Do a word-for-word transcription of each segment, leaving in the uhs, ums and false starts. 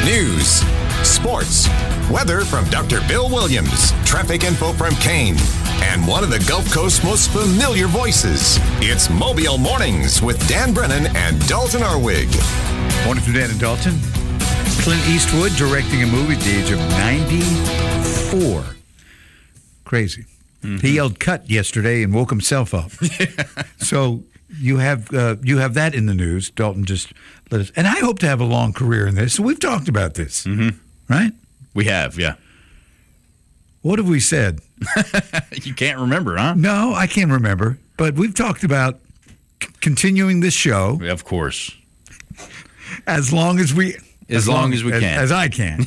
News, sports, weather from Doctor Bill Williams, traffic info from Kane, and one of the Gulf Coast's most familiar voices. It's Mobile Mornings with Dan Brennan and Dalton Arwig. Morning from Dan and Dalton. Clint Eastwood directing a movie at the age of ninety-four. Crazy. Mm-hmm. He yelled cut yesterday and woke himself up. So you have uh, you have that in the news. Dalton just let us, and I hope to have a long career in this. So we've talked about this, mm-hmm. right? We have, yeah. What have we said? You can't remember, huh? No, I can't remember. But we've talked about c- continuing this show. Of course. As long as we... As, as long, long as we as, can. As I can.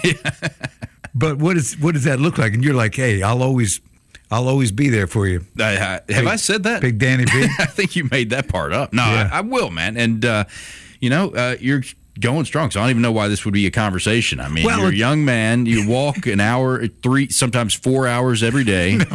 But what is what does that look like? And you're like, hey, I'll always I'll always be there for you. I, I, have big, I said that? Big Danny B? I think you made that part up. No, yeah. I, I will, man. And, uh, you know, uh, you're going strong, so I don't even know why this would be a conversation. I mean, well, you're a young man. You walk an hour, three, sometimes four hours every day. No.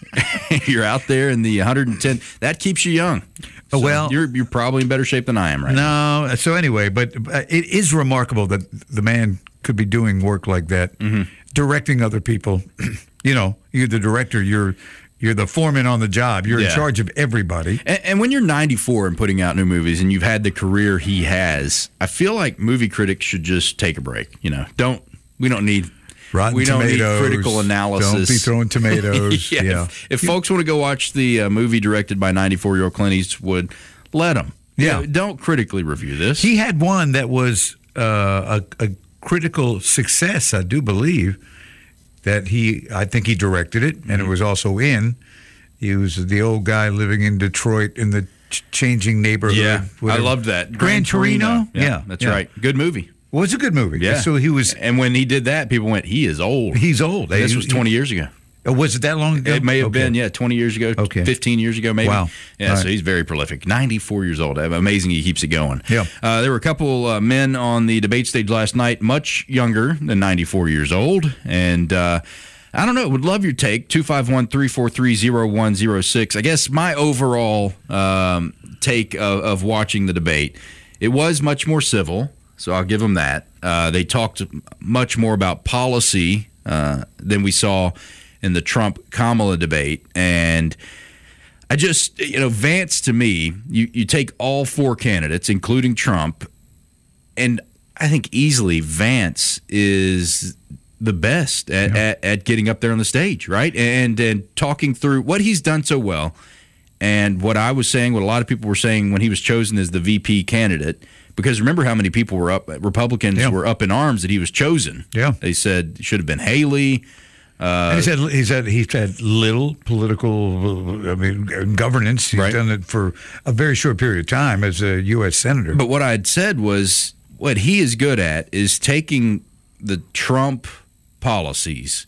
You're out there in the one hundred ten. That keeps you young. So well, you're you're probably in better shape than I am right no, now. No. So anyway, but uh, it is remarkable that the man could be doing work like that, mm-hmm. directing other people. You know, you're the director. You're you're the foreman on the job. You're yeah. in charge of everybody. And, and when you're ninety-four and putting out new movies, and you've had the career he has, I feel like movie critics should just take a break. You know, don't we don't need. Rotten we don't tomatoes, need critical analysis. Don't be throwing tomatoes. yeah. yeah. If, if folks want to go watch the uh, movie directed by ninety-four-year-old Clint Eastwood, let them. Yeah. You know, don't critically review this. He had one that was uh, a, a critical success, I do believe, that he, I think he directed it, and mm-hmm. it was also in. He was the old guy living in Detroit in the ch- changing neighborhood. Yeah, whatever. I loved that. Gran, Gran Torino? Torino? Yeah, yeah, that's yeah. right. Good movie. Well, it's a good movie. Yeah. So he was, and when he did that, people went, "He is old." He's old. And this he, was twenty years ago. Was it that long ago? It may have okay. been, yeah, twenty years ago, okay. fifteen years ago, maybe. Wow. Yeah, All so right. he's very prolific. ninety-four years old. Amazing he keeps it going. Yeah. Uh, there were a couple uh, men on the debate stage last night, much younger than ninety-four years old, and uh, I don't know. Would love your take. two five one, three four three, zero one zero six. I guess my overall um, take of, of watching the debate, it was much more civil, so I'll give them that. Uh, they talked much more about policy uh, than we saw in the Trump-Kamala debate. And I just, you know, Vance, to me, you, you take all four candidates, including Trump, and I think easily Vance is the best at, yeah. at, at getting up there on the stage, right? And and talking through what he's done so well, and what I was saying, what a lot of people were saying when he was chosen as the V P candidate. Because remember how many people were up, Republicans yeah. were up in arms that he was chosen. Yeah. They said it should have been Haley. Uh, he said he said he's had little political, I mean, governance. He's right. done it for a very short period of time as a U S senator. But what I had said was what he is good at is taking the Trump policies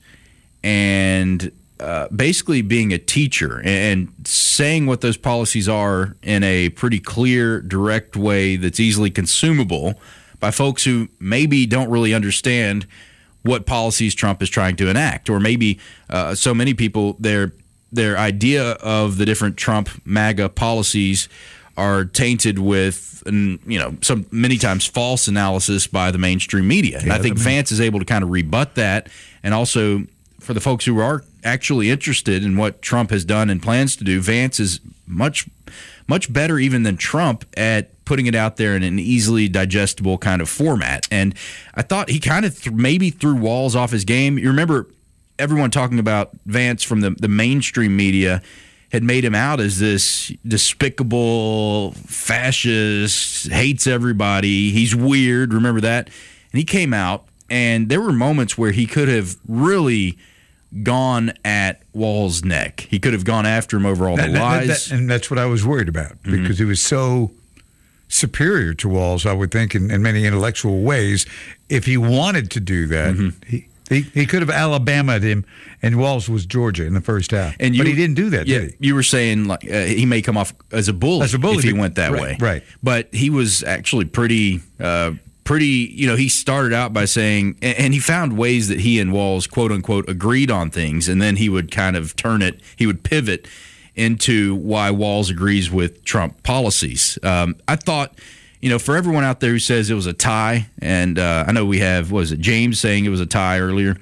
and uh, basically being a teacher and saying what those policies are in a pretty clear, direct way that's easily consumable by folks who maybe don't really understand what policies Trump is trying to enact, or maybe uh, so many people, their their idea of the different Trump MAGA policies are tainted with, you know, some many times false analysis by the mainstream media. And yeah, I think I mean, Vance is able to kind of rebut that, and also for the folks who are actually interested in what Trump has done and plans to do, Vance is much much better even than Trump at putting it out there in an easily digestible kind of format. And I thought he kind of th- maybe threw walls off his game. You remember everyone talking about Vance from the, the mainstream media had made him out as this despicable fascist, hates everybody, he's weird, remember that? And he came out, and there were moments where he could have really gone at Walz's neck. He could have gone after him over all that, the lies. That, that, and that's what I was worried about, because mm-hmm. he was so superior to Walz, I would think, in, in many intellectual ways. If he wanted to do that, mm-hmm. he, he he could have Alabama'd him, and Walz was Georgia in the first half. And you, but he didn't do that, yeah, did he? You were saying like uh, he may come off as a bully, as a bully if he went that right, way. Right. But he was actually pretty... Uh, Pretty, you know, he started out by saying, and he found ways that he and Walz, quote unquote, agreed on things, and then he would kind of turn it, he would pivot into why Walz agrees with Trump policies. Um, I thought you know, for everyone out there who says it was a tie, and uh, I know we have, what was it, James saying it was a tie earlier,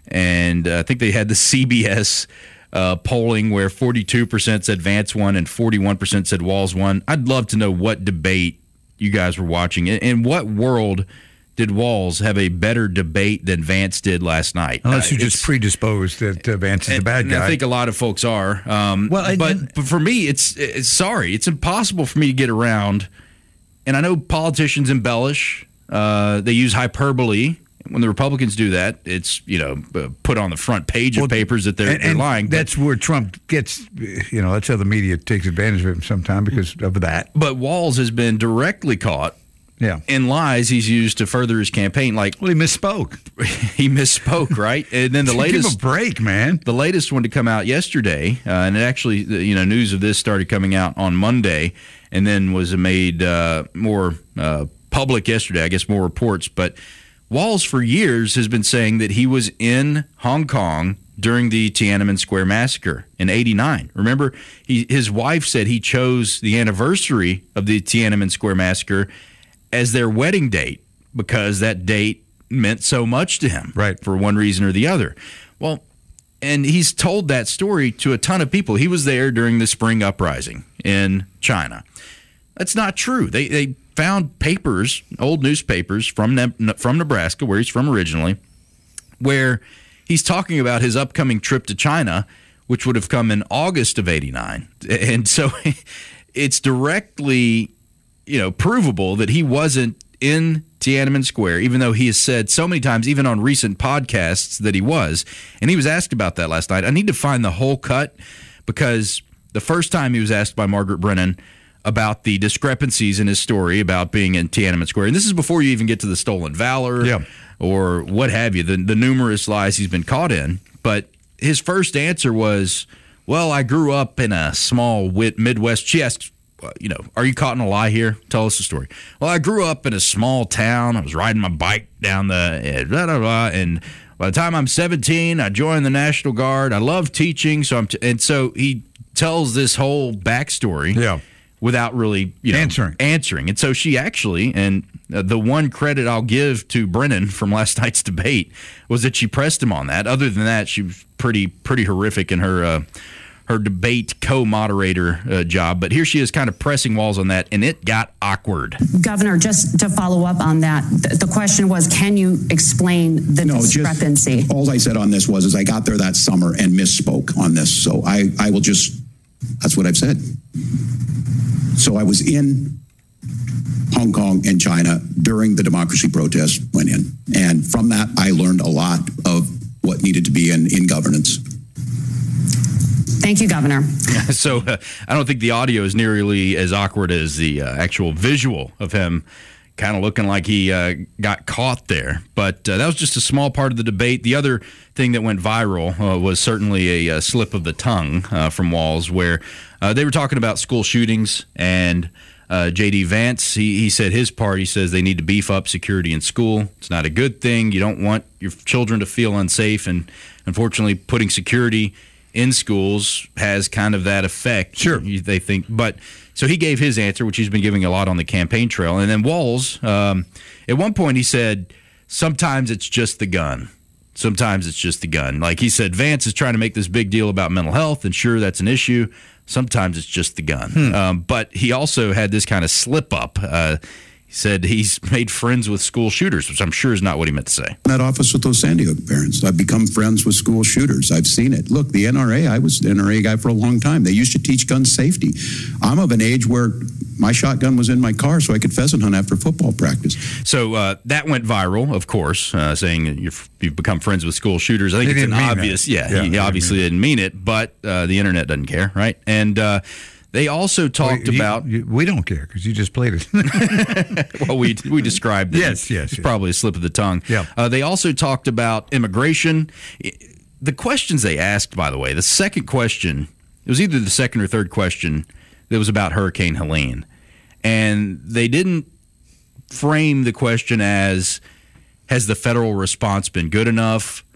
and uh, I think they had the C B S uh, polling where forty-two percent said Vance won and forty-one percent said Walz won. I'd love to know what debate you guys were watching. In what world did Walz have a better debate than Vance did last night? Unless you're uh, just predisposed that uh, Vance is and, the bad and guy. I think a lot of folks are. Um, well, and, but, and, but for me, it's, it's sorry. It's impossible for me to get around. And I know politicians embellish. Uh, they use hyperbole. When the Republicans do that, it's, you know, put on the front page of well, papers that they're, and, they're and lying. That's but, where Trump gets, you know, that's how the media takes advantage of him sometimes because of that. But Walz has been directly caught yeah. in lies he's used to further his campaign. Like, well, he misspoke. he misspoke, right? And then the latest, give him a break, man. The latest one to come out yesterday, uh, and it actually, you know, news of this started coming out on Monday, and then was made uh, more uh, public yesterday. I guess more reports, but Walz for years has been saying that he was in Hong Kong during the Tiananmen Square massacre in eighty-nine. Remember, he, his wife said he chose the anniversary of the Tiananmen Square massacre as their wedding date because that date meant so much to him, right, for one reason or the other. Well, and he's told that story to a ton of people. He was there during the Spring Uprising in China. That's not true. They they found papers, old newspapers from ne- from Nebraska, where he's from originally, where he's talking about his upcoming trip to China, which would have come in August of eighty-nine. And so it's directly, you know, provable that he wasn't in Tiananmen Square, even though he has said so many times, even on recent podcasts, that he was. And he was asked about that last night. I need to find the whole cut because the first time he was asked by Margaret Brennan about the discrepancies in his story about being in Tiananmen Square. And this is before you even get to the stolen valor yeah. or what have you, the, the numerous lies he's been caught in. But his first answer was, well, I grew up in a small Midwest. She asked, you know, are you caught in a lie here? Tell us the story. Well, I grew up in a small town. I was riding my bike down the, blah, blah, blah, and by the time I'm seventeen, I joined the National Guard. I love teaching. So I'm t- and so he tells this whole backstory. Yeah. Without really, you know, answering. answering. And so she actually, and uh, the one credit I'll give to Brennan from last night's debate was that she pressed him on that. Other than that, she was pretty pretty horrific in her uh, her debate co-moderator uh, job. But here she is kind of pressing Walz on that, and it got awkward. Governor, just to follow up on that, the, the question was, can you explain the no, discrepancy? Just, all I said on this was is I got there that summer and misspoke on this. So I, I will just, that's what I've said. So I was in Hong Kong and China during the democracy protest went in. And from that, I learned a lot of what needed to be in, in governance. Thank you, Governor. So uh, I don't think the audio is nearly as awkward as the uh, actual visual of him kind of looking like he uh, got caught there. But uh, that was just a small part of the debate. The other thing that went viral uh, was certainly a, a slip of the tongue uh, from Walz, where uh, they were talking about school shootings, and uh, J D. Vance, he, he said his part, he says they need to beef up security in school. It's not a good thing. You don't want your children to feel unsafe, and unfortunately putting security in schools has kind of that effect. Sure. They think, but so he gave his answer, which he's been giving a lot on the campaign trail. And then Walz, um, at one point he said, sometimes it's just the gun. Sometimes it's just the gun. Like he said, Vance is trying to make this big deal about mental health, and sure, that's an issue. Sometimes it's just the gun. Hmm. Um, but he also had this kind of slip up. Uh, he said he's made friends with school shooters, which I'm sure is not what he meant to say. In that office with those Sandy Hook parents, I've become friends with school shooters. I've seen it. Look, the N R A, I was an N R A guy for a long time. They used to teach gun safety. I'm of an age where my shotgun was in my car so I could pheasant hunt after football practice. So uh, that went viral, of course, uh, saying you've, you've become friends with school shooters. I think they it's an obvious, that. yeah, yeah, he obviously didn't mean it, but uh, the internet doesn't care, right? And uh, they also talked well, you, about... You, we don't care because you just played it. Well, we we described it. Yes, yes. It's yes. probably a slip of the tongue. Yeah. Uh, they also talked about immigration. The questions they asked, by the way, the second question, it was either the second or third question that was about Hurricane Helene. And they didn't frame the question as, has the federal response been good enough?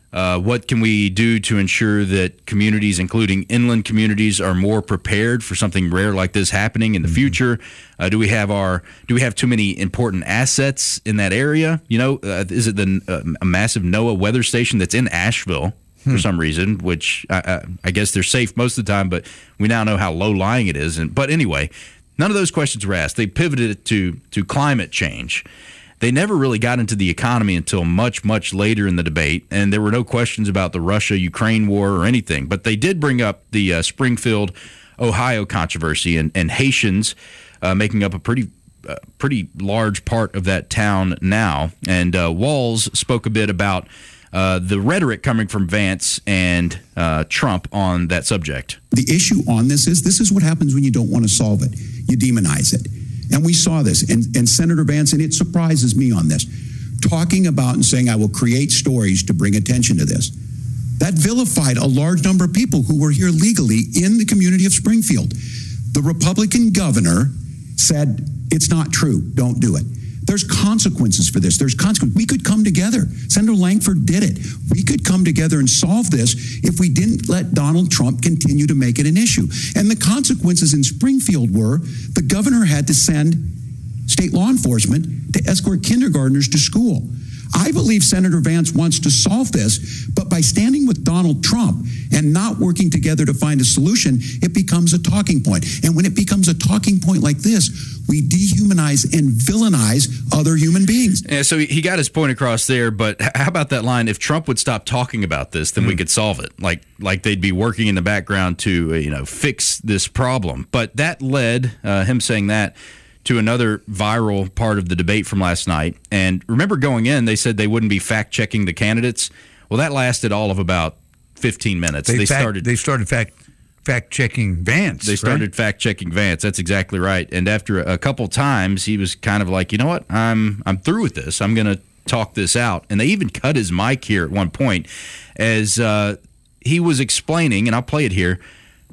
Uh, what can we do to ensure that communities, including inland communities, are more prepared for something rare like this happening in the mm-hmm. future? Uh, do we have our do we have too many important assets in that area? You know, uh, is it the uh, a massive NOAA weather station that's in Asheville hmm. for some reason? Which I, I, I guess they're safe most of the time, but we now know how low lying it is. And but anyway, none of those questions were asked. They pivoted it to to climate change. They never really got into the economy until much, much later in the debate, and there were no questions about the Russia-Ukraine war or anything. But they did bring up the uh, Springfield, Ohio controversy and, and Haitians uh, making up a pretty uh, pretty large part of that town now. And uh, Walz spoke a bit about uh, the rhetoric coming from Vance and uh, Trump on that subject. The issue on this is this is what happens when you don't want to solve it. You demonize it. And we saw this, and, and Senator Vance, and it surprises me on this, talking about and saying, I will create stories to bring attention to this. That vilified a large number of people who were here legally in the community of Springfield. The Republican governor said, it's not true, don't do it. There's consequences for this. There's consequences. We could come together. Senator Langford did it. We could come together and solve this if we didn't let Donald Trump continue to make it an issue. And the consequences in Springfield were the governor had to send state law enforcement to escort kindergartners to school. I believe Senator Vance wants to solve this, but by standing with Donald Trump and not working together to find a solution, it becomes a talking point. And when it becomes a talking point like this, we dehumanize and villainize other human beings. Yeah, so he got his point across there, but how about that line, if Trump would stop talking about this, then mm. we could solve it. Like like they'd be working in the background to uh, you know fix this problem. But that led, uh, him saying that, to another viral part of the debate from last night. And remember going in, they said they wouldn't be fact-checking the candidates. Well, that lasted all of about fifteen minutes. They, they fact, started They started fact fact-checking Vance. They started right? fact-checking Vance. That's exactly right. And after a couple times, he was kind of like, you know what? I'm I'm through with this. I'm going to talk this out. And they even cut his mic here at one point as uh, he was explaining, and I'll play it here,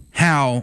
how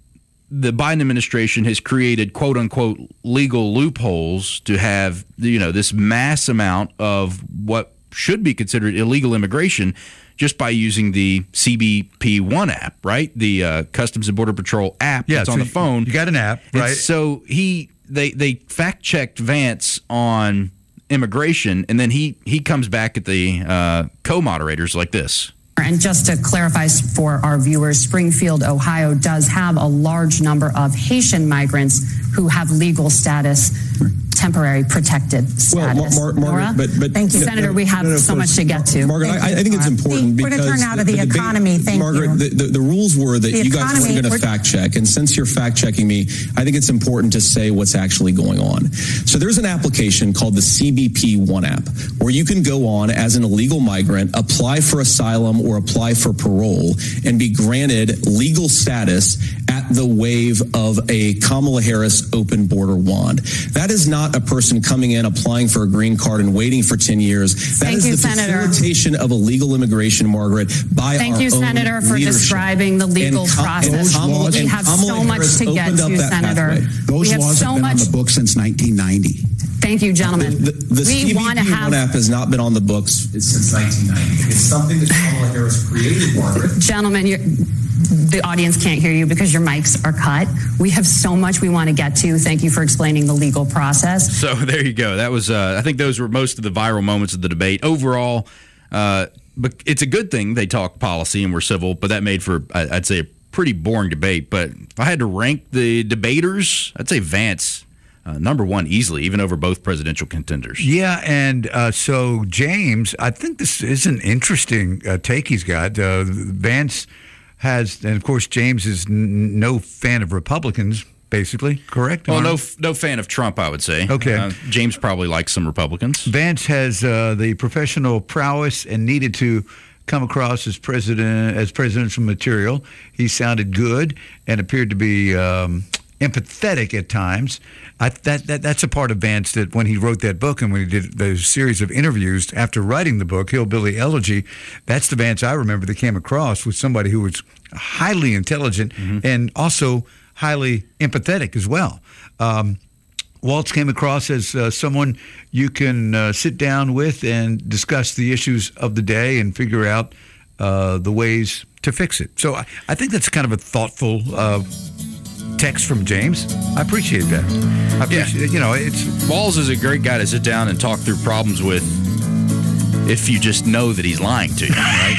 the Biden administration has created quote unquote legal loopholes to have, you know, this mass amount of what should be considered illegal immigration just by using the C B P one app, right? The uh, Customs and Border Patrol app yeah, that's so on the phone. You got an app, right? And so he they they fact checked Vance on immigration, and then he he comes back at the uh, co-moderators like this. And just to clarify for our viewers, Springfield, Ohio does have a large number of Haitian migrants who have legal status, temporary protected status. Well, Mar- Mar- Margaret, but, but thank you, no, Senator. No, we have no, no, so much to get to. Margaret, I, I think it's important the, because we're to turn out of the, the economy. Debate, thank Margaret, you. The, the, the rules were that the you guys economy, weren't going to fact check, and since you're fact checking me, I think it's important to say what's actually going on. So there's an application called the C B P one app where you can go on as an illegal migrant, apply for asylum or apply for parole, and be granted legal status at the wave of a Kamala Harris open border wand. That is not a person coming in, applying for a green card and waiting for ten years. That Thank is you, the Senator. facilitation of illegal immigration, Margaret, by Thank our you, own Senator, for leadership. describing the legal And Com- process. Kamala, we and have Kamala so much Harris to get opened up to, that Senator. pathway. Those we have laws so have been much. on the books since nineteen ninety. Thank you, gentlemen. The, the, the we C B P want to have one app has not been on the books since nineteen ninety. It's something that Kamala Harris created, Margaret. Gentlemen, you're, the audience can't hear you because your mics are cut. We have so much we want to get to. Thank you for explaining the legal process. So there you go. That was, uh, I think those were most of the viral moments of the debate. Overall, uh, but it's a good thing they talked policy and were civil, but that made for, I'd say, a pretty boring debate. But if I had to rank the debaters, I'd say Vance uh, number one easily, even over both presidential contenders. Yeah, and uh, so James, I think this is an interesting uh, take he's got. Uh, Vance has, and of course, James is n- no fan of Republicans, basically, correct? Well, no no fan of Trump, I would say. Okay. Uh, James probably likes some Republicans. Vance has uh, the professional prowess and needed to come across as president as presidential material. He sounded good and appeared to be um, empathetic at times. I, that, that that's a part of Vance that when he wrote that book and when he did the series of interviews after writing the book, Hillbilly Elegy, that's the Vance I remember that came across with somebody who was highly intelligent mm-hmm. and also highly empathetic as well. Um, Waltz came across as uh, someone you can uh, sit down with and discuss the issues of the day and figure out uh, the ways to fix it. So I, I think that's kind of a thoughtful uh, text from James. I appreciate that. I appreciate, Yeah. You know, it's Walls is a great guy to sit down and talk through problems with if you just know that he's lying to you, right?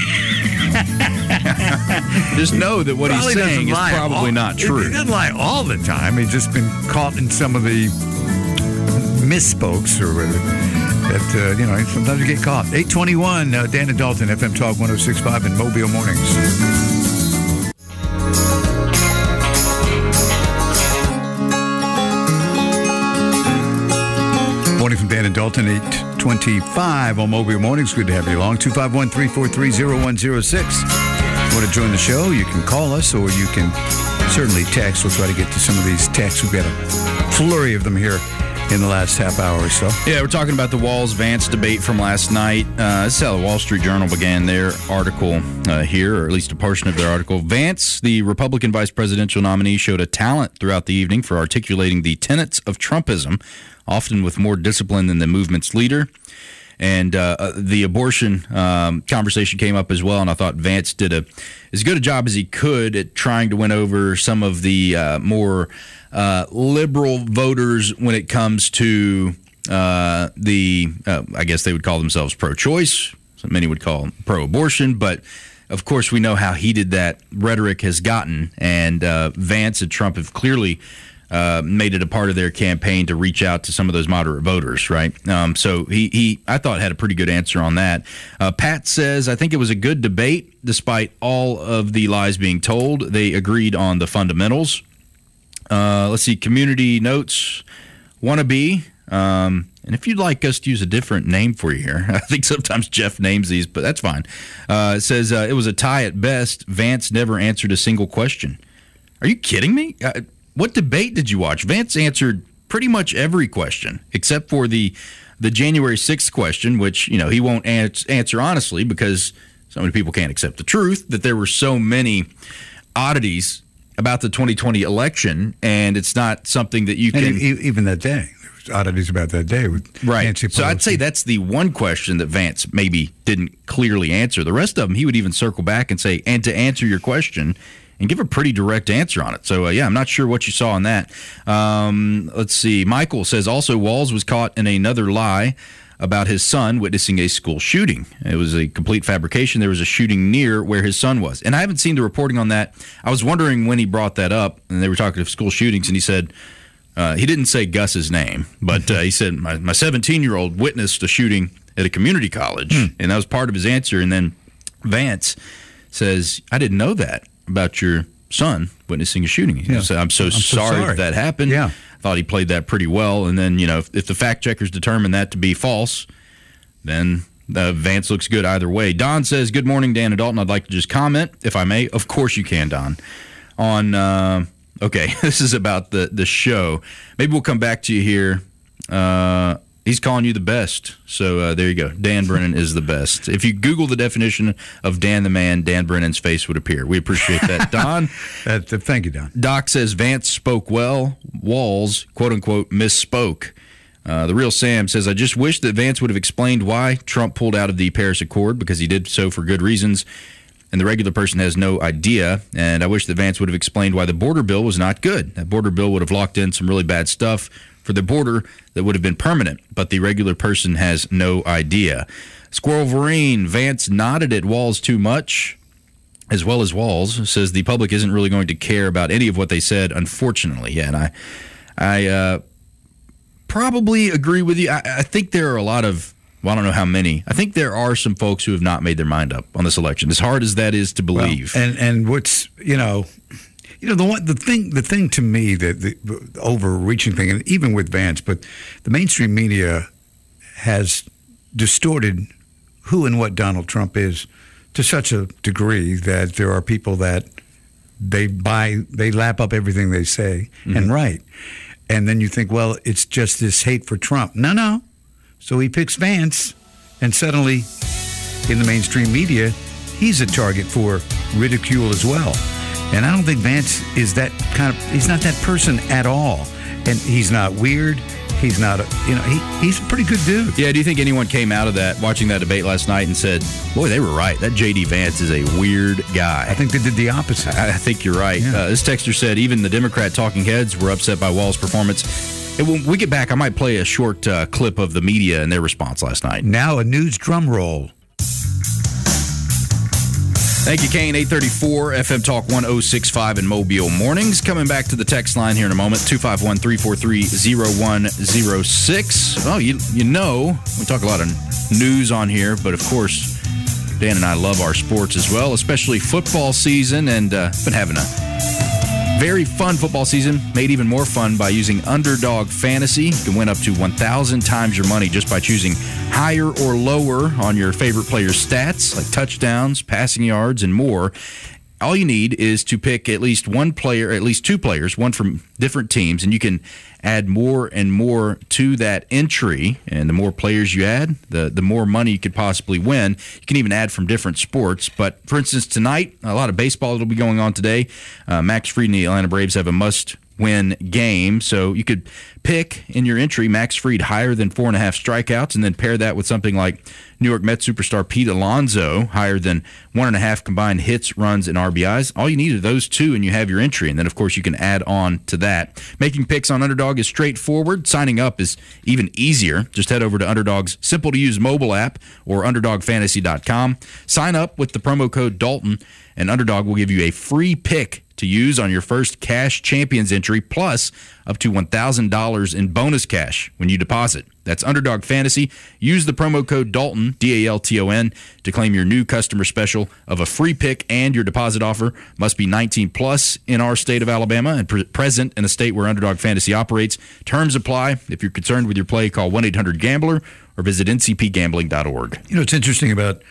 Just know that what probably he's saying doesn't is lie probably all- not true. He doesn't lie all the time. He's just been caught in some of the misspokes or whatever. That, uh, you know, sometimes you get caught. eight twenty-one, uh, Dan and Dalton, F M Talk one oh six point five in Mobile Mornings. Morning from Dan and Dalton, eight twenty-five on Mobile Mornings. Good to have you along. two five one, three four three, zero one zero six. If you want to join the show, you can call us or you can certainly text. We'll try to get to some of these texts. We've got a flurry of them here in the last half hour or so. Yeah, we're talking about the Walz-Vance debate from last night. Uh, this is how the Wall Street Journal began their article uh, here, or at least a portion of their article. Vance, the Republican vice presidential nominee, showed a talent throughout the evening for articulating the tenets of Trumpism, often with more discipline than the movement's leader. And uh, uh, the abortion um, conversation came up as well, and I thought Vance did a as good a job as he could at trying to win over some of the uh, more uh, liberal voters when it comes to uh, the, uh, I guess they would call themselves pro-choice. So many would call them pro-abortion, but of course we know how heated that rhetoric has gotten, and uh, Vance and Trump have clearly Uh, made it a part of their campaign to reach out to some of those moderate voters, right? Um, so he, he, I thought, had a pretty good answer on that. Uh, Pat says, I think it was a good debate, despite all of the lies being told. They agreed on the fundamentals. Uh, let's see, community notes, wannabe. Um, and if you'd like us to use a different name for you here, I think sometimes Jeff names these, but that's fine. Uh, it says uh, it was a tie at best. Vance never answered a single question. Are you kidding me? Uh, What debate did you watch? Vance answered pretty much every question except for the the January sixth question, which, you know, he won't ans- answer honestly because so many people can't accept the truth that there were so many oddities about the twenty twenty election, and it's not something that you And can... e- even that day. There was oddities about that day with Right. Nancy So I'd Pelosi. say that's the one question that Vance maybe didn't clearly answer. The rest of them, he would even circle back and say, and to answer your question, and give a pretty direct answer on it. So, uh, yeah, I'm not sure what you saw on that. Um, let's see. Michael says, also, Walz was caught in another lie about his son witnessing a school shooting. It was a complete fabrication. There was a shooting near where his son was. And I haven't seen the reporting on that. I was wondering when he brought that up, and they were talking of school shootings, and he said, uh, he didn't say Gus's name, but uh, he said, my, my seventeen-year-old witnessed a shooting at a community college, Hmm. and that was part of his answer. And then Vance says, I didn't know that about your son witnessing a shooting. He Yeah. said, I'm so, I'm so sorry, sorry. that that happened. Yeah. I thought he played that pretty well. And then, you know, if, if the fact checkers determine that to be false, then uh, Vance looks good either way. Don says, good morning, Dan and Dalton. I'd like to just comment, if I may. Of course you can, Don. On, uh, okay, this is about the, the show. Maybe we'll come back to you here. Uh, He's calling you the best. So uh, there you go. Dan Brennan is the best. If you Google the definition of Dan the Man, Dan Brennan's face would appear. We appreciate that, Don. Uh, th- thank you, Don. Doc says Vance spoke well. Walz, quote-unquote, misspoke. Uh, the real Sam says, I just wish that Vance would have explained why Trump pulled out of the Paris Accord, because he did so for good reasons, and the regular person has no idea. And I wish that Vance would have explained why the border bill was not good. That border bill would have locked in some really bad stuff for the border that would have been permanent, but the regular person has no idea. Squirrel Vereen, Vance nodded at Walz too much, as well as Walz, says the public isn't really going to care about any of what they said, unfortunately. Yeah, and I, I uh, probably agree with you. I, I think there are a lot of, well, I don't know how many. I think there are some folks who have not made their mind up on this election, as hard as that is to believe. Well, and and what's, you know, you know the one the thing the thing to me that the, the overreaching thing, and even with Vance, but the mainstream media has distorted who and what Donald Trump is to such a degree that there are people that they buy, they lap up everything they say mm-hmm. and write. And then you think, well, it's just this hate for Trump. No, no. So he picks Vance, and suddenly in the mainstream media, he's a target for ridicule as well. And I don't think Vance is that kind of, he's not that person at all. and he's not weird. He's not, a, you know, he, he's a pretty good dude. Yeah, do you think anyone came out of that, watching that debate last night and said, boy, they were right. That J D. Vance is a weird guy. I think they did the opposite. I, I think you're right. Yeah. Uh, this texter said even the Democrat talking heads were upset by Walz's performance. And when we get back, I might play a short uh, clip of the media and their response last night. Now a news drum roll. Thank you, Kane. eight thirty-four, F M Talk one oh six point five in Mobile Mornings. Coming back to the text line here in a moment, two five one, three four three, zero one zero six. Well, you, you know, we talk a lot of news on here, but of course, Dan and I love our sports as well, especially football season, and uh, been having a very fun football season, made even more fun by using Underdog Fantasy. You can win up to one thousand times your money just by choosing higher or lower on your favorite player's stats, like touchdowns, passing yards, and more. All you need is to pick at least one player, at least two players, one from different teams, and you can add more and more to that entry. And the more players you add, the, the more money you could possibly win. You can even add from different sports. But, for instance, tonight, a lot of baseball will be going on today. Uh, Max Fried and the Atlanta Braves have a must-win game. So you could pick in your entry Max Fried higher than four and a half strikeouts, and then pair that with something like New York Mets superstar Pete Alonso, higher than one and a half combined hits, runs, and R B Is. All you need are those two, and you have your entry. And then, of course, you can add on to that. Making picks on Underdog is straightforward. Signing up is even easier. Just head over to Underdog's simple-to-use mobile app or underdog fantasy dot com. Sign up with the promo code Dalton, and Underdog will give you a free pick to use on your first Cash Champions entry, plus up to one thousand dollars in bonus cash when you deposit. That's Underdog Fantasy. Use the promo code Dalton, D A L T O N, to claim your new customer special of a free pick, and your deposit offer must be nineteen plus in our state of Alabama and pre- present in a state where Underdog Fantasy operates. Terms apply. If you're concerned with your play, call one eight hundred gambler or visit N C P gambling dot org. You know, what's interesting about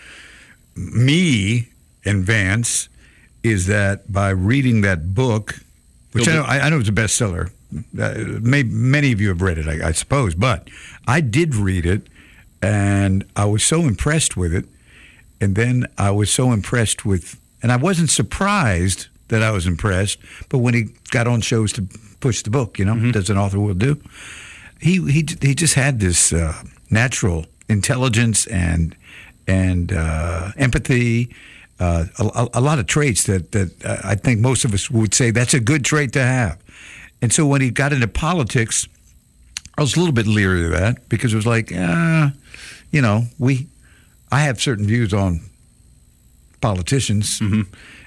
me and Vance is that by reading that book, which I know, I know is a bestseller, uh, may, many of you have read it, I, I suppose, but I did read it, and I was so impressed with it, and then I was so impressed with, and I wasn't surprised that I was impressed, but when he got on shows to push the book, you know, mm-hmm. as an author will do, he he he just had this uh, natural intelligence and and uh, empathy. Uh, a, a lot of traits that, that uh, I think most of us would say that's a good trait to have. And so when he got into politics, I was a little bit leery of that because it was like, uh, you know, we, I have certain views on politicians. Mm-hmm.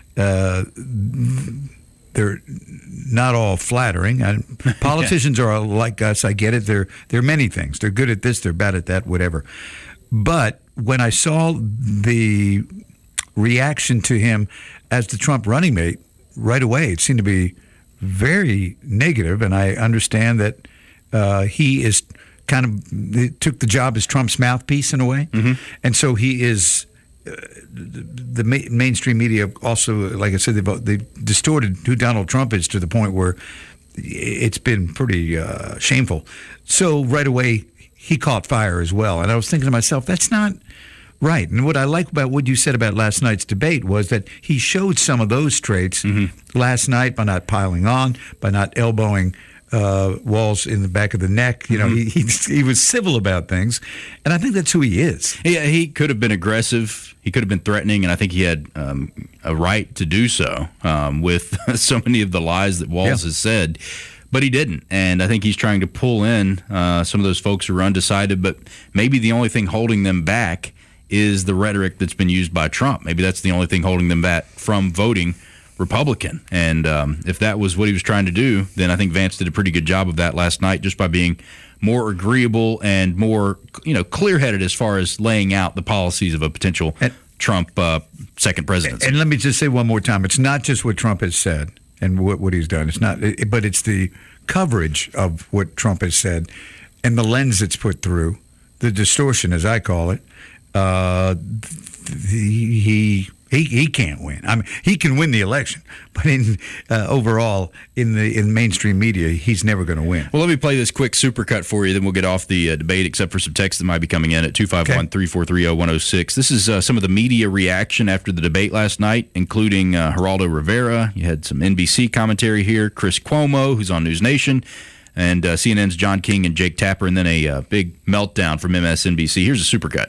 Uh, they're not all flattering. I, politicians are like us. I get it. They're they're many things. They're good at this. They're bad at that. Whatever. But when I saw the reaction to him as the Trump running mate, right away it seemed to be very negative, and I understand that uh, he is kind of he took the job as Trump's mouthpiece in a way, mm-hmm. and so he is. Uh, the, the ma- mainstream media also, like I said, they've, they've distorted who Donald Trump is to the point where it's been pretty uh, shameful. So right away he caught fire as well, and I was thinking to myself, that's not right. And what I like about what you said about last night's debate was that he showed some of those traits mm-hmm. last night by not piling on, by not elbowing uh, Walz in the back of the neck. You know, mm-hmm. he, he he was civil about things, and I think that's who he is. Yeah, he could have been aggressive. He could have been threatening, and I think he had um, a right to do so um, with so many of the lies that Walz yeah. has said. But he didn't, and I think he's trying to pull in uh, some of those folks who are undecided, but maybe the only thing holding them back is the rhetoric that's been used by Trump. Maybe that's the only thing holding them back from voting Republican. And um, if that was what he was trying to do, then I think Vance did a pretty good job of that last night, just by being more agreeable and more, you know, clear-headed as far as laying out the policies of a potential and, Trump uh, second presidency. And let me just say one more time, it's not just what Trump has said and what, what he's done. It's not, it, but it's the coverage of what Trump has said and the lens it's put through, the distortion, as I call it. Uh, he, he he he can't win. I mean, he can win the election, but in uh, overall in the in mainstream media, he's never going to win. Well, let me play this quick supercut for you, then we'll get off the uh, debate, except for some text that might be coming in at two five one, three four three, zero one zero six. This is uh, some of the media reaction after the debate last night, including uh, Geraldo Rivera. You had some N B C commentary here. Chris Cuomo, who's on News Nation. and uh, C N N's John King and Jake Tapper, and then a uh, big meltdown from M S N B C. Here's a supercut.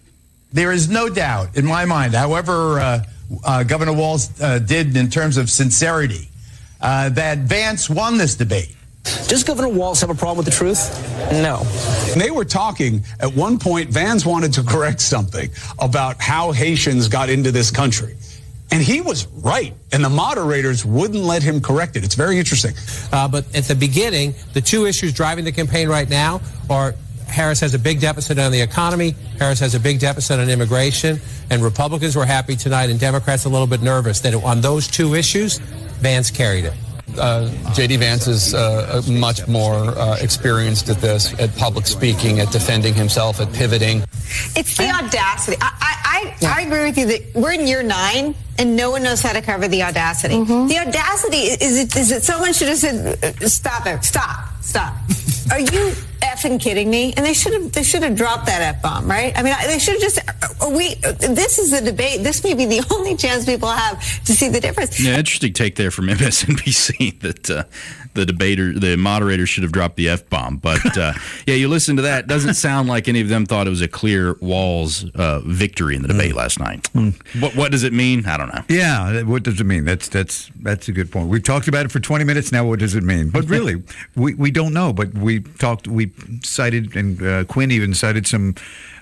There is no doubt in my mind, however uh, uh, Governor Walz uh, did in terms of sincerity, uh, that Vance won this debate. Does Governor Walz have a problem with the truth? No. They were talking, at one point, Vance wanted to correct something about how Haitians got into this country. And he was right, and the moderators wouldn't let him correct it. It's very interesting. Uh, but at the beginning, the two issues driving the campaign right now are Harris has a big deficit on the economy, Harris has a big deficit on immigration, and Republicans were happy tonight and Democrats a little bit nervous that on those two issues, Vance carried it. Uh, J D. Vance is uh, much more uh, experienced at this, at public speaking, at defending himself, at pivoting. It's the audacity. I, I, yeah. I agree with you that we're in year nine and no one knows how to cover the audacity. Mm-hmm. The audacity, is it, is it someone should have said, stop it, stop, stop. Are you effing kidding me? And they should have they should have dropped that F-bomb, right? I mean, they should have just, are we, this is a debate. This may be the only chance people have to see the difference. Yeah, interesting take there from M S N B C that uh, the debater, the moderator should have dropped the F-bomb. But, uh, yeah, you listen to that. Doesn't sound like any of them thought it was a clear Walz uh, victory in the debate mm. last night. Mm. What what does it mean? I don't know. Yeah, what does it mean? That's that's that's a good point. We've talked about it for twenty minutes now. What does it mean? But really, we, we don't know. But we talked, we cited, and uh, Quinn even cited some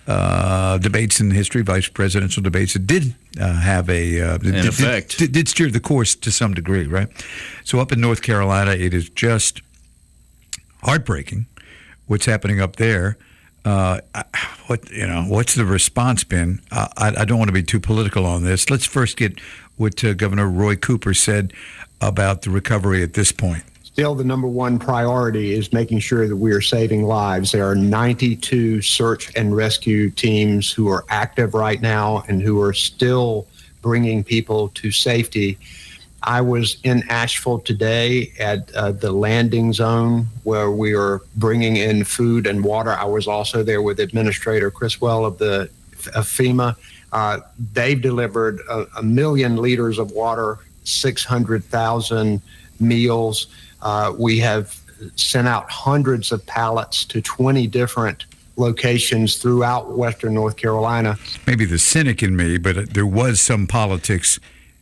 uh, debates in history, vice presidential debates that did uh, have a uh, in did, effect did, did steer the course to some degree, right? So up in North Carolina, it is just heartbreaking what's happening up there. Uh, what you know? What's the response been? Uh, I, I don't want to be too political on this. Let's first get what uh, Governor Roy Cooper said about the recovery at this point. Still, the number one priority is making sure that we are saving lives. There are ninety-two search and rescue teams who are active right now and who are still bringing people to safety. I was in Asheville today at uh, the landing zone where we are bringing in food and water. I was also there with Administrator Criswell of the of FEMA. Uh, they've delivered a, a million liters of water, six hundred thousand meals. Uh, we have sent out hundreds of pallets to twenty different locations throughout Western North Carolina. Maybe the cynic in me, but there was some politics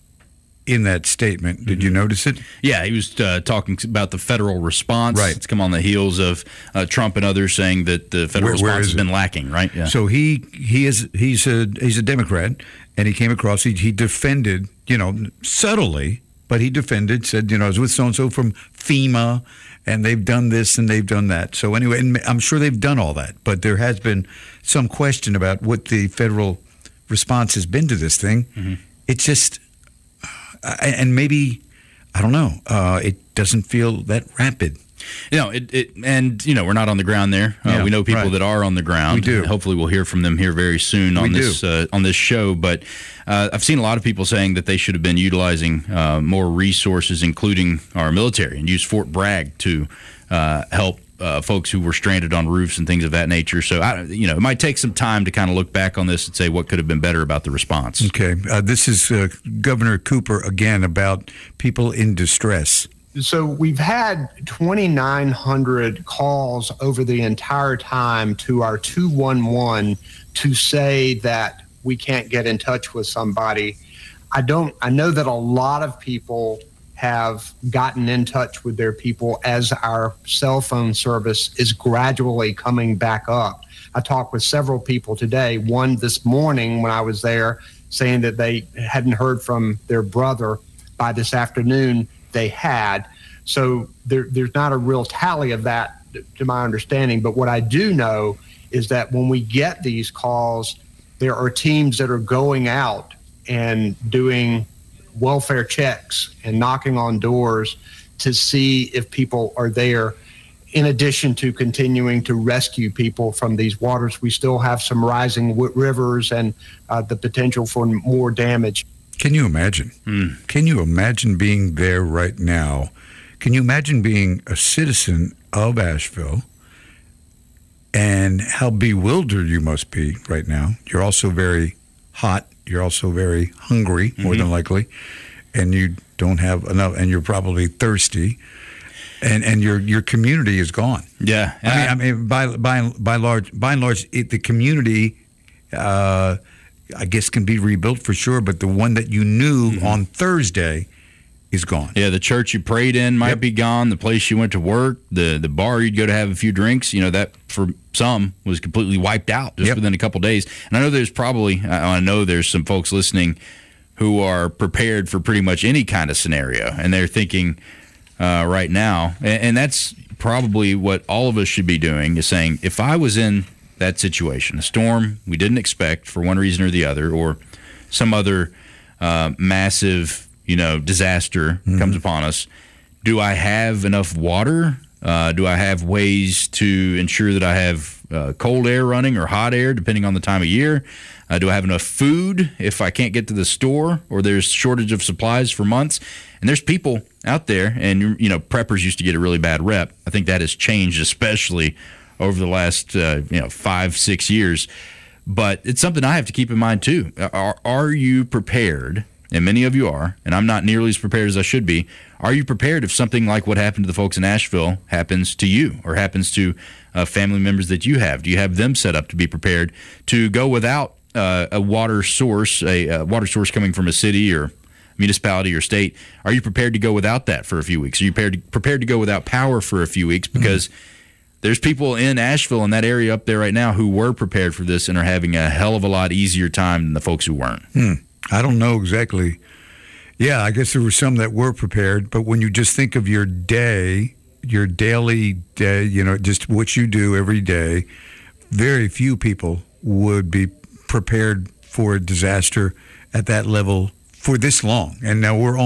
in that statement. Did you notice it? Yeah, he was uh, talking about the federal response. Right. It's come on the heels of uh, Trump and others saying that the federal where, where response has it? been lacking, right? Yeah. So he he is he's a he's a Democrat, and he came across he, he defended, you know, subtly, but he defended, said, you know, I was with so and so from FEMA, and they've done this and they've done that. So anyway, and I'm sure they've done all that, but there has been some question about what the federal response has been to this thing. Mm-hmm. It's just. And maybe, I don't know, uh, it doesn't feel that rapid. You know, it, it, and, you know, we're not on the ground there. Uh, yeah, we know people right. that are on the ground. We do. Hopefully we'll hear from them here very soon on we this uh, on this show. But uh, I've seen a lot of people saying that they should have been utilizing uh, more resources, including our military, and use Fort Bragg to uh, help Uh, folks who were stranded on roofs and things of that nature. So, I, you know, it might take some time to kind of look back on this and say what could have been better about the response. Okay. Uh, this is uh, Governor Cooper again about people in distress. So we've had twenty-nine hundred calls over the entire time to our two one one to say that we can't get in touch with somebody. I don't, I know that a lot of people have gotten in touch with their people as our cell phone service is gradually coming back up. I talked with several people today, one this morning when I was there, saying that they hadn't heard from their brother. By this afternoon, they had. So there, there's not a real tally of that, to my understanding. But what I do know is that when we get these calls, there are teams that are going out and doing welfare checks and knocking on doors to see if people are there. In addition to continuing to rescue people from these waters, we still have some rising w- rivers and uh, the potential for more damage. Can you imagine? Mm. Can you imagine being there right now? Can you imagine being a citizen of Asheville and how bewildered you must be right now? You're also very hot. You're also very hungry, more mm-hmm. than likely, and you don't have enough, and you're probably thirsty. and and your your community is gone. Yeah, I mean, I mean, by by by large, by and large, it, the community, uh, I guess, can be rebuilt for sure. But the one that you knew mm-hmm. on Thursday is gone. Yeah, the church you prayed in might yep. be gone. The place you went to work, the the bar you'd go to have a few drinks, you know, that for some was completely wiped out just yep. within a couple of days. And I know there's probably, I know there's some folks listening who are prepared for pretty much any kind of scenario, and they're thinking uh, right now, and, and that's probably what all of us should be doing, is saying, if I was in that situation, a storm we didn't expect for one reason or the other, or some other uh, massive you know, disaster mm-hmm. comes upon us, do I have enough water? Uh, do I have ways to ensure that I have uh, cold air running or hot air, depending on the time of year? Uh, do I have enough food if I can't get to the store or there's shortage of supplies for months? And there's people out there, and, you know, preppers used to get a really bad rep. I think that has changed, especially over the last, uh, you know, five, six years. But it's something I have to keep in mind, too. Are, are you prepared? And many of you are, and I'm not nearly as prepared as I should be. Are you prepared if something like what happened to the folks in Asheville happens to you, or happens to uh, family members that you have? Do you have them set up to be prepared to go without uh, a water source, a, a water source coming from a city or municipality or state? Are you prepared to go without that for a few weeks? Are you prepared to, prepared to go without power for a few weeks? Because mm-hmm. there's people in Asheville, in that area up there right now, who were prepared for this and are having a hell of a lot easier time than the folks who weren't. Hmm. I don't know exactly. Yeah, I guess there were some that were prepared, but when you just think of your day, your daily day, you know, just what you do every day, very few people would be prepared for a disaster at that level for this long. And now we're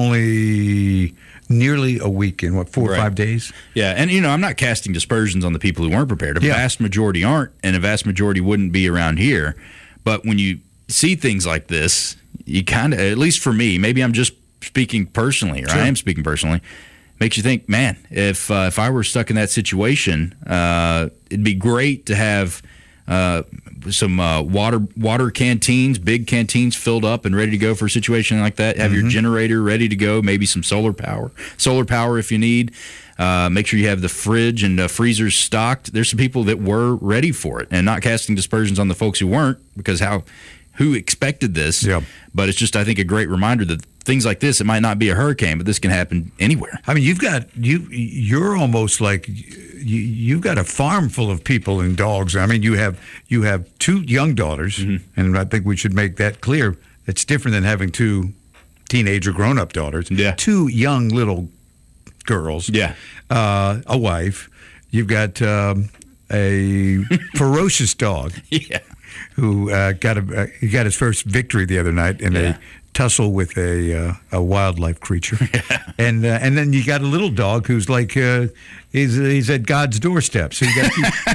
only nearly a week in, what, four right. or five days? Yeah, and, you know, I'm not casting dispersions on the people who weren't prepared. A yeah. vast majority aren't, and a vast majority wouldn't be around here. But when you see things like this, you kind of, at least for me, maybe I'm just speaking personally, or sure. I am speaking personally, makes you think, man, if uh, if I were stuck in that situation, uh, it'd be great to have uh, some uh, water water canteens, big canteens filled up and ready to go for a situation like that. Have mm-hmm. your generator ready to go, maybe some solar power, solar power if you need. Uh, make sure you have the fridge and uh, freezers stocked. There's some people that were ready for it, and not casting dispersions on the folks who weren't, because how who expected this? Yeah. But it's just, I think, a great reminder that things like this, it might not be a hurricane, but this can happen anywhere. I mean, you've got you you're almost like you, you've got a farm full of people and dogs. I mean, you have you have two young daughters, mm-hmm. and I think we should make that clear. It's different than having two teenage or grown-up daughters. Yeah. Two young little girls. Yeah. Uh, a wife. You've got um, a ferocious dog. Yeah. Who uh, got a uh, he got his first victory the other night in yeah. a tussle with a uh, a wildlife creature, yeah. and uh, and then you got a little dog who's like uh, he's he's at God's doorstep, so you got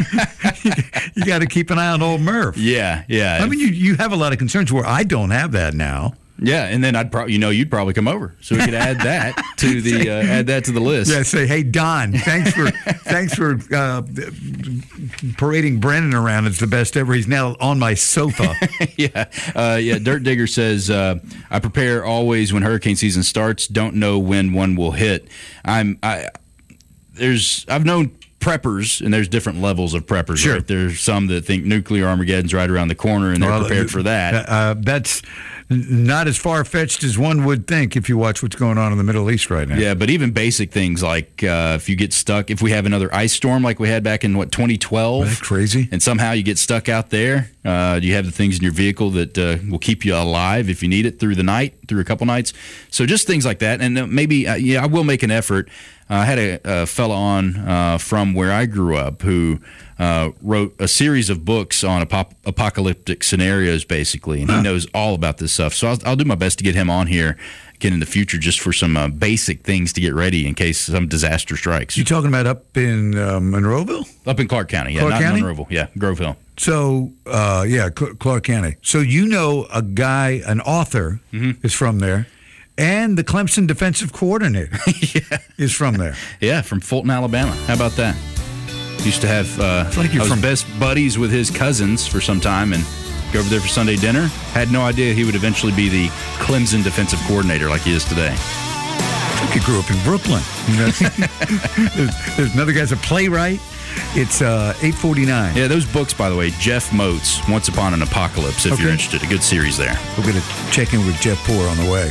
you got to keep an eye on old Murph. Yeah, yeah. I mean, you you have a lot of concerns where I don't have that now. Yeah, and then I'd probably, you know, you'd probably come over, so we could add that to the uh, add that to the list. Yeah, say, hey Don, thanks for thanks for uh, parading Brennan around. It's the best ever. He's now on my sofa. yeah, uh, yeah. Dirt Digger says, uh, I prepare always when hurricane season starts. Don't know when one will hit. I'm I. There's I've known preppers, and there's different levels of preppers. Sure. Right? There's some that think nuclear Armageddon's right around the corner, and they're well, prepared for that. Uh, that's not as far-fetched as one would think if you watch what's going on in the Middle East right now. Yeah, but even basic things like uh, if you get stuck, if we have another ice storm like we had back in, what, twenty twelve? That's crazy. And somehow you get stuck out there, uh, you have the things in your vehicle that uh, will keep you alive if you need it through the night, through a couple nights. So just things like that. And maybe, uh, yeah, I will make an effort. Uh, I had a, a fella on uh, from where I grew up who uh, wrote a series of books on apop- apocalyptic scenarios, basically, and he huh. knows all about this stuff. So I'll, I'll do my best to get him on here again in the future, just for some uh, basic things to get ready in case some disaster strikes. You talking about up in uh, Monroeville? Up in Clark County, yeah, Clark not County? Monroeville, yeah, Grove Hill. So, uh, yeah, Cl- Clark County. So you know a guy, an author, mm-hmm. is from there. And the Clemson defensive coordinator yeah. is from there. Yeah, from Fulton, Alabama. How about that? Used to have, uh, like you're I was from best buddies with his cousins for some time and go over there for Sunday dinner. Had no idea he would eventually be the Clemson defensive coordinator like he is today. I grew up in Brooklyn. You know? there's, there's another guy's a playwright. It's uh, eight forty-nine. Yeah, those books, by the way, Jeff Moats, Once Upon an Apocalypse, if okay. you're interested. A good series there. We're going to check in with Jeff Poor on the way.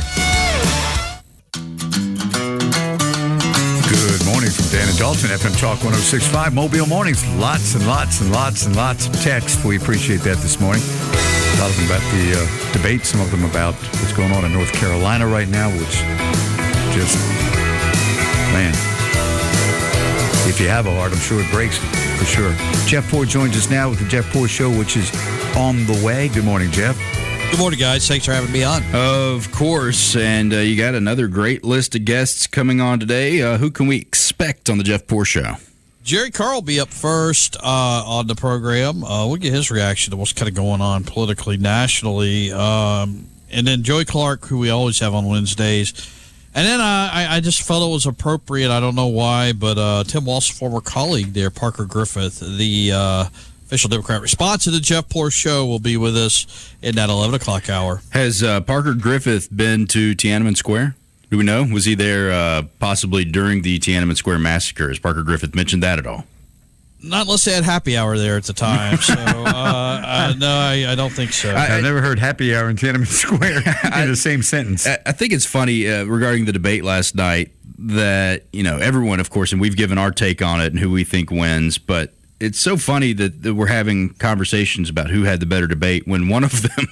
Good morning from Dan and Dalton, F M Talk one oh six point five, Mobile Mornings. Lots and lots and lots and lots of texts. We appreciate that this morning. A lot of them about the uh, debate, some of them about what's going on in North Carolina right now, which just, man, if you have a heart, I'm sure it breaks for sure. Jeff Poor joins us now with the Jeff Poor Show, which is on the way. Good morning, Jeff. Good morning, guys. Thanks for having me on. Of course, and uh, you got another great list of guests coming on today. Uh, who can we expect on the Jeff Poor Show? Jerry Carl will be up first uh, on the program. Uh, we'll get his reaction to what's kind of going on politically, nationally. Um, and then Joey Clark, who we always have on Wednesdays. And then uh, I, I just felt it was appropriate. I don't know why, but uh, Tim Walz's former colleague there, Parker Griffith, the uh, official Democrat response to the Jeff Poor Show, will be with us in that eleven o'clock hour. Has uh, Parker Griffith been to Tiananmen Square? Do we know? Was he there uh, possibly during the Tiananmen Square massacre? Has Parker Griffith mentioned that at all? Not unless they had happy hour there at the time. So, uh, uh, no, I, I don't think so. I, I've never heard happy hour in Tiananmen Square in the same sentence. I, I think it's funny uh, regarding the debate last night that, you know, everyone, of course, and we've given our take on it and who we think wins, but it's so funny that, that we're having conversations about who had the better debate when one of them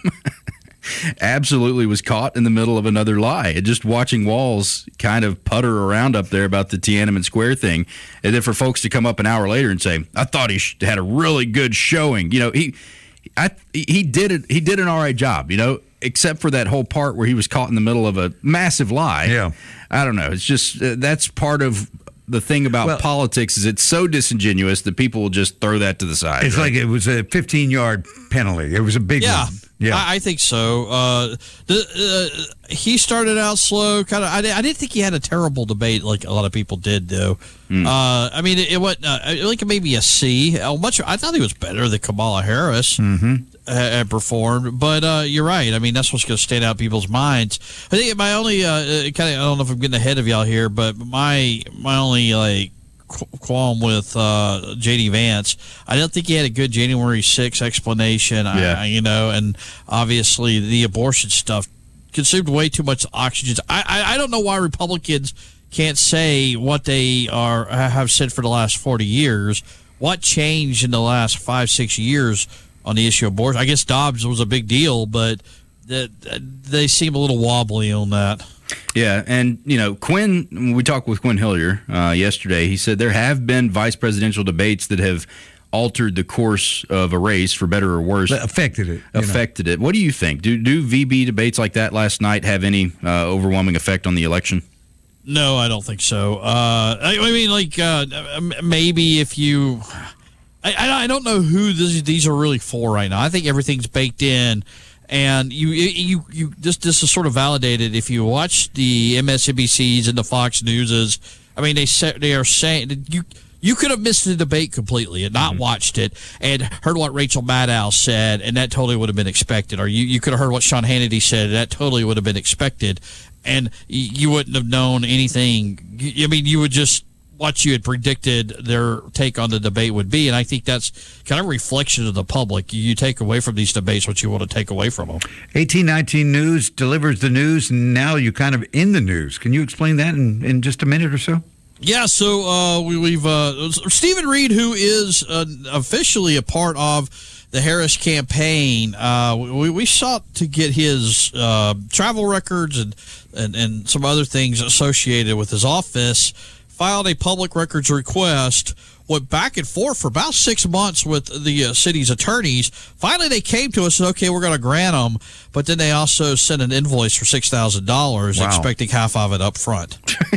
absolutely was caught in the middle of another lie. And just watching Walz kind of putter around up there about the Tiananmen Square thing, and then for folks to come up an hour later and say, "I thought he had a really good showing." You know, he, I, he did it. He did an all right job. You know, except for that whole part where he was caught in the middle of a massive lie. Yeah, I don't know. It's just uh, that's part of the thing about well, politics is it's so disingenuous that people will just throw that to the side. It's right? like it was a fifteen-yard penalty. It was a big yeah. one. Yeah, I, I think so. Uh, the, uh, he started out slow. Kind of. I, I didn't think he had a terrible debate like a lot of people did, though. Mm. Uh, I mean, it, it wasn't uh, like maybe a C. Uh, much. I thought he was better than Kamala Harris. Mm-hmm. Had performed, but uh, you're right. I mean, that's what's going to stand out in people's minds. I think my only uh, kind of, I don't know if I'm getting ahead of y'all here, but my my only like qualm with uh, J D Vance, I don't think he had a good January sixth explanation. Yeah. I, you know, and obviously the abortion stuff consumed way too much oxygen. I, I I don't know why Republicans can't say what they are have said for the last forty years. What changed in the last five six years on the issue of abortion? I guess Dobbs was a big deal, but the, they seem a little wobbly on that. Yeah, and, you know, Quinn, when we talked with Quinn Hillier uh, yesterday, he said there have been vice presidential debates that have altered the course of a race, for better or worse. Affected it. Affected know. it. What do you think? Do, do V B debates like that last night have any uh, overwhelming effect on the election? No, I don't think so. Uh, I, I mean, like, uh, maybe if you... I, I don't know who this, these are really for right now. I think everything's baked in, and you you you this this is sort of validated if you watch the M S N B Cs and the Fox Newses. I mean, they say, they are saying that you you could have missed the debate completely and not mm-hmm. watched it and heard what Rachel Maddow said, and that totally would have been expected. Or you, you could have heard what Sean Hannity said, and that totally would have been expected, and you wouldn't have known anything. I mean, you would just. What you had predicted their take on the debate would be, and I think that's kind of a reflection of the public. You take away from these debates what you want to take away from them. eighteen nineteen News delivers the news, and now you're kind of in the news. Can you explain that in, in just a minute or so? Yeah, so uh, we, we've uh, Stephen Reed, who is uh, officially a part of the Harris campaign, uh, we, we sought to get his uh, travel records and, and, and some other things associated with his office. Filed a public records request, went back and forth for about six months with the uh, city's attorneys. Finally, they came to us and, okay, we're going to grant them, but then they also sent an invoice for six thousand dollars, wow. expecting half of it up front.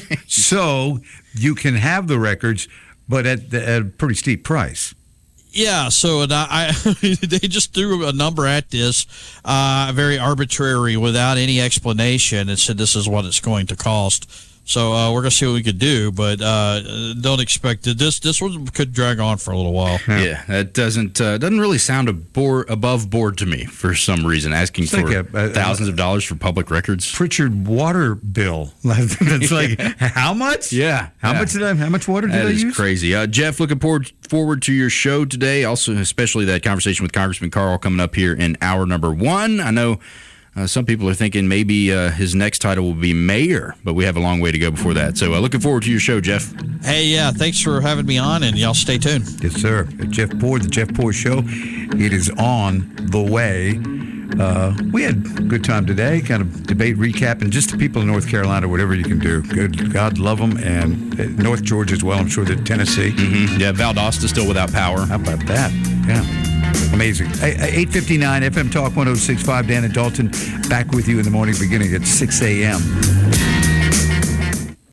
So you can have the records, but at, the, at a pretty steep price. Yeah, so and I, I they just threw a number at this, uh, very arbitrary, without any explanation, and said this is what it's going to cost. So uh, we're gonna see what we could do, but uh, don't expect it. This this one could drag on for a little while. Yeah, yeah that doesn't uh, doesn't really sound abor- above board to me for some reason. Asking it's for like a, a, thousands of dollars for public records. Pritchard water bill. That's like how much? Yeah, how yeah. much did I? How much water did that I use? That is crazy. Uh, Jeff, looking forward forward to your show today. Also, especially that conversation with Congressman Carl coming up here in hour number one. I know. Uh, some people are thinking maybe uh, his next title will be mayor, but we have a long way to go before that. So uh, looking forward to your show, Jeff. Hey, yeah, thanks for having me on, and y'all stay tuned. Yes, sir. Jeff Poor, the Jeff Poor Show. It is on the way. Uh, we had a good time today, kind of debate recap, and just the people in North Carolina, whatever you can do. Good, God love them, and North Georgia as well. I'm sure that Tennessee. Mm-hmm. Yeah, Valdosta still without power. How about that? Yeah. Amazing. eight fifty-nine F M Talk one oh six point five. Dan and Dalton back with you in the morning beginning at six a.m.